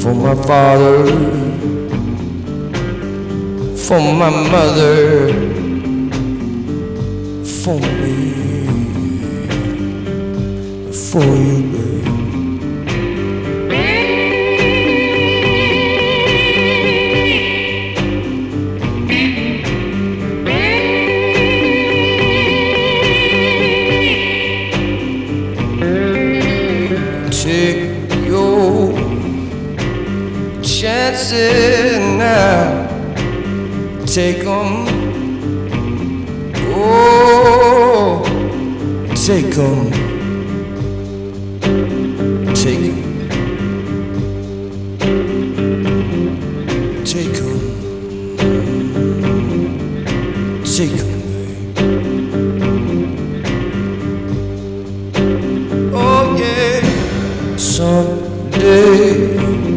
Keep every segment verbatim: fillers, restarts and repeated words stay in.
for my father, for my mother, for me, for you, babe. Take your chances now, take them, oh, take them, take them, take them, take them, babe. Oh yeah. Someday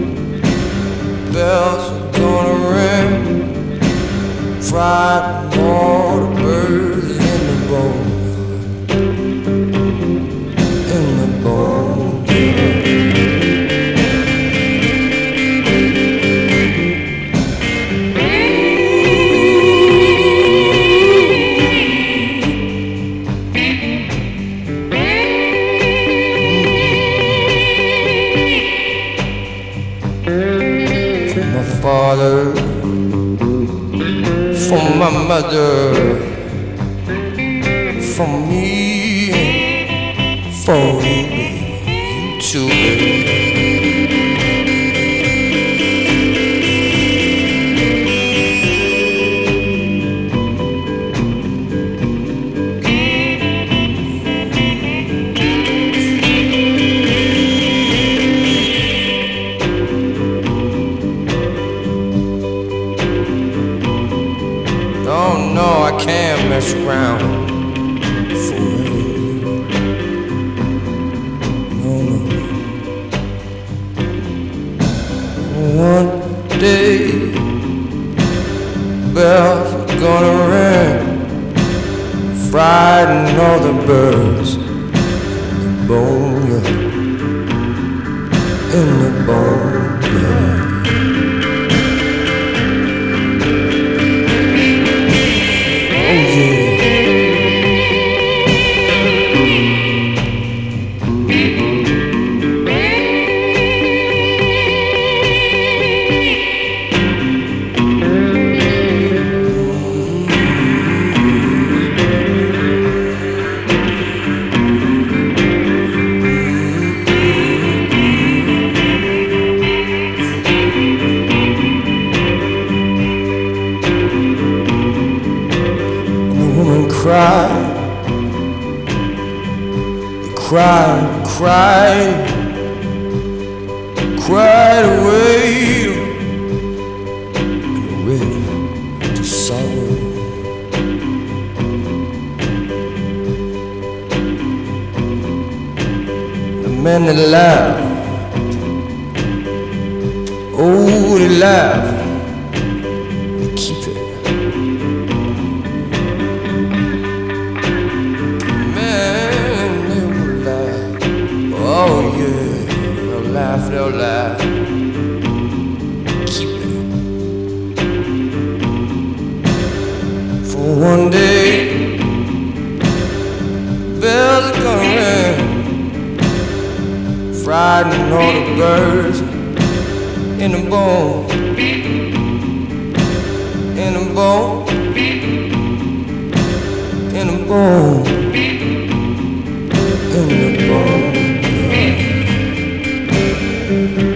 bells are gonna ring, frighten all the birds in the boneyard, in the boneyard. Father, for my mother, for me, for you, you too, baby. Oh no, I can't mess around forever. No, no. One day, bells are gonna ring, frighten all the birds in the boneyard, in the boneyard. Cried, cried, cried, cried away and rid to sorrow. The men that laughed, oh, they laughed, they keep it. Oh yeah, they'll laugh, they'll laugh. Keep it. For one day, bells are gonna ring, frighten all the birds in the bone, in the bone, in the bone, in the bone. Thank you.